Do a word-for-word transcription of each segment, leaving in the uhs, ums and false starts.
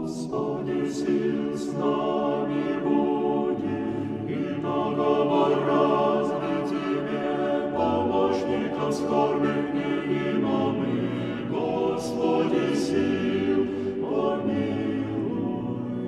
Господи, сил с нами буди, и наговор разный Тебе, помощником скорбных невидимым, Господи, сил, помилуй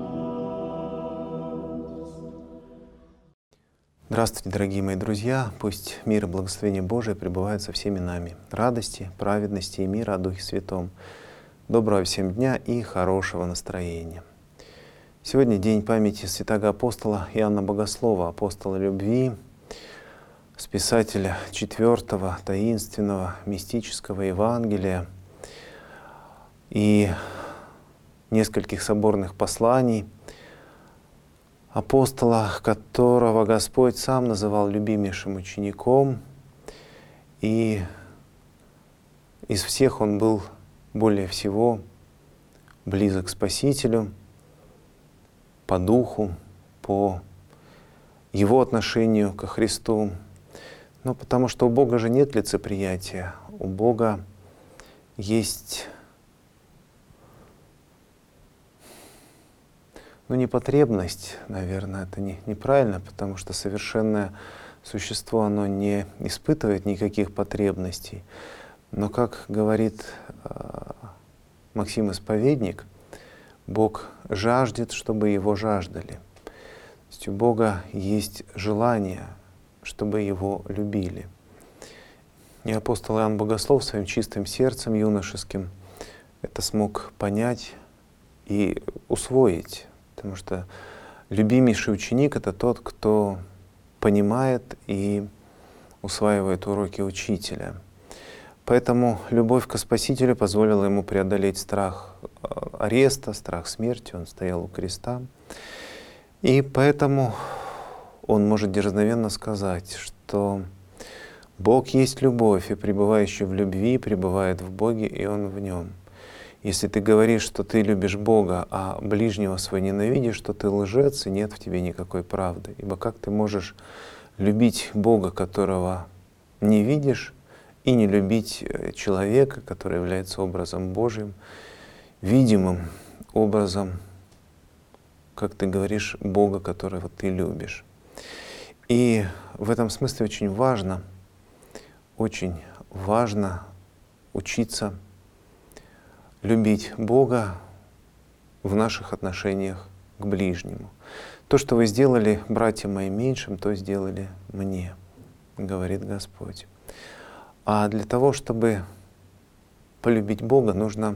нас. Здравствуйте, дорогие мои друзья! Пусть мир и благословение Божие пребывают со всеми нами. Радости, праведности и мира о Духе Святом. Доброго всем дня и хорошего настроения. Сегодня день памяти святого апостола Иоанна Богослова, апостола любви, списателя четвертого таинственного мистического Евангелия и нескольких соборных посланий, апостола, которого Господь сам называл любимейшим учеником, и из всех он был более всего близок к Спасителю по духу, по его отношению ко Христу. Но потому что у Бога же нет лицеприятия, у Бога есть ну, не потребность, наверное, это не, неправильно, потому что совершенное существо, оно не испытывает никаких потребностей. Но, как говорит э, Максим Исповедник, Бог жаждет, чтобы Его жаждали. То есть у Бога есть желание, чтобы Его любили. И апостол Иоанн Богослов своим чистым сердцем юношеским это смог понять и усвоить. Потому что любимейший ученик — это тот, кто понимает и усваивает уроки учителя. Поэтому любовь к Спасителю позволила ему преодолеть страх ареста, страх смерти. Он стоял у креста. И поэтому он может дерзновенно сказать, что Бог есть любовь, и пребывающий в любви пребывает в Боге, и Он в нем. Если ты говоришь, что ты любишь Бога, а ближнего своего ненавидишь, то ты лжец, и нет в тебе никакой правды. Ибо как ты можешь любить Бога, которого не видишь, и не любить человека, который является образом Божьим, видимым образом, как ты говоришь, Бога, которого ты любишь. И в этом смысле очень важно, очень важно учиться любить Бога в наших отношениях к ближнему. То, что вы сделали, братья мои, меньшим, то сделали мне, говорит Господь. А для того, чтобы полюбить Бога, нужно,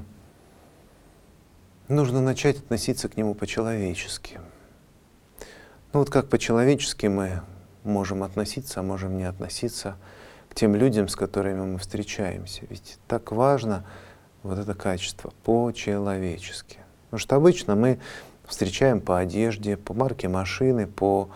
нужно начать относиться к Нему по-человечески. Ну вот как по-человечески мы можем относиться, а можем не относиться к тем людям, с которыми мы встречаемся. Ведь так важно вот это качество по-человечески. Потому что обычно мы встречаем по одежде, по марке машины, по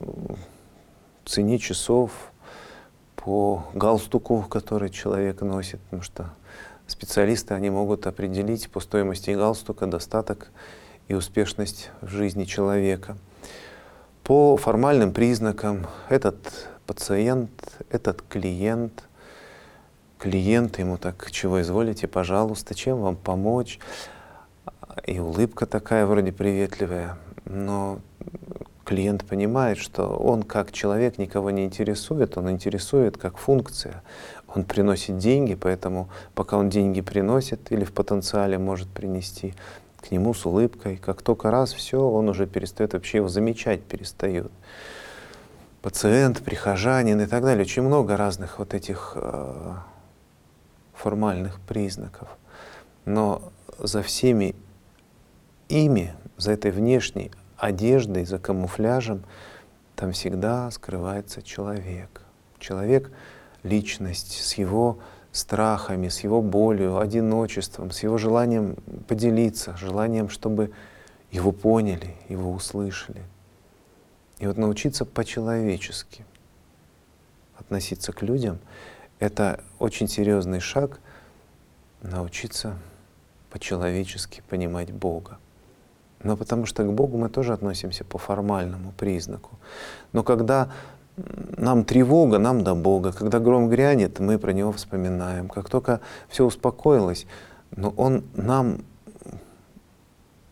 цене часов, по галстуку, который человек носит, потому что специалисты, они могут определить по стоимости галстука достаток и успешность в жизни человека. По формальным признакам этот пациент, этот клиент, клиент, ему так, чего изволите, пожалуйста, чем вам помочь? И улыбка такая вроде приветливая, но клиент понимает, что он как человек никого не интересует, он интересует как функция. Он приносит деньги, поэтому пока он деньги приносит или в потенциале может принести, к нему с улыбкой, как только раз все, он уже перестает, вообще его замечать перестает. Пациент, прихожанин и так далее. Очень много разных вот этих э, формальных признаков. Но за всеми ими, за этой внешней одеждой, за камуфляжем, там всегда скрывается человек. Человек — личность с его страхами, с его болью, одиночеством, с его желанием поделиться, желанием, чтобы его поняли, его услышали. И вот научиться по-человечески относиться к людям — это очень серьезный шаг, научиться по-человечески понимать Бога. Но потому что к Богу мы тоже относимся по формальному признаку. Но когда нам тревога, нам до Бога. Когда гром грянет, мы про Него вспоминаем. Как только все успокоилось, но Он нам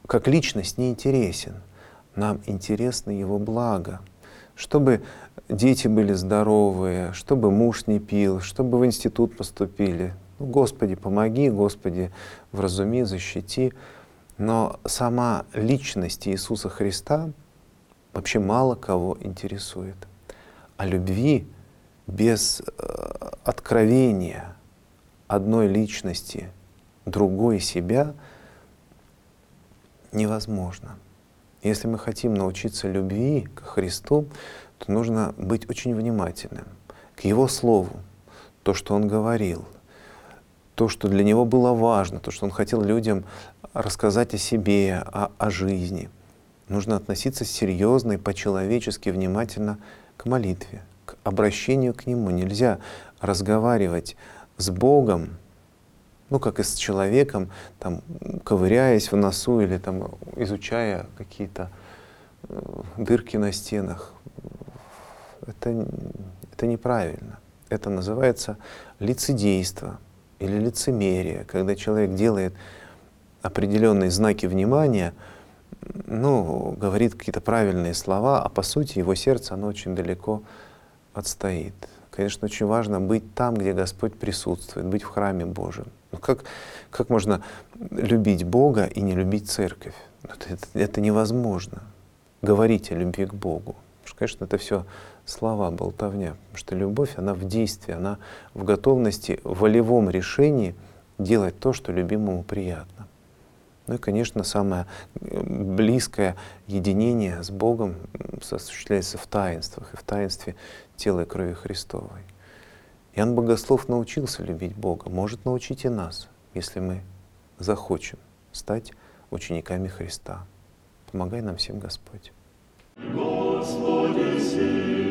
как личность не интересен. Нам интересно Его благо. Чтобы дети были здоровые, чтобы муж не пил, чтобы в институт поступили. Ну, Господи, помоги, Господи, вразуми, защити. Но сама личность Иисуса Христа вообще мало кого интересует. А любви без э, откровения одной личности, другой себя невозможно. Если мы хотим научиться любви к Христу, то нужно быть очень внимательным к Его Слову, то, что Он говорил, то, что для Него было важно, то, что Он хотел людям рассказать о себе, о, о жизни. Нужно относиться серьезно и по-человечески внимательно к молитве, к обращению к Нему. Нельзя разговаривать с Богом, ну, как и с человеком, там, ковыряясь в носу или там, изучая какие-то э, дырки на стенах. Это, это неправильно. Это называется лицедейство или лицемерие, когда человек делает определенные знаки внимания, ну, говорит какие-то правильные слова, а по сути его сердце, оно очень далеко отстоит. Конечно, очень важно быть там, где Господь присутствует, быть в храме Божьем. Ну, как, как можно любить Бога и не любить церковь? Это, это, это невозможно. Говорить о любви к Богу. Потому что, конечно, это все слова, болтовня. Потому что любовь, она в действии, она в готовности, в волевом решении делать то, что любимому приятно. Ну и, конечно, самое близкое единение с Богом осуществляется в таинствах, и в таинстве тела и крови Христовой. Иоанн Богослов научился любить Бога, может научить и нас, если мы захочем стать учениками Христа. Помогай нам всем, Господь. Господи, сил.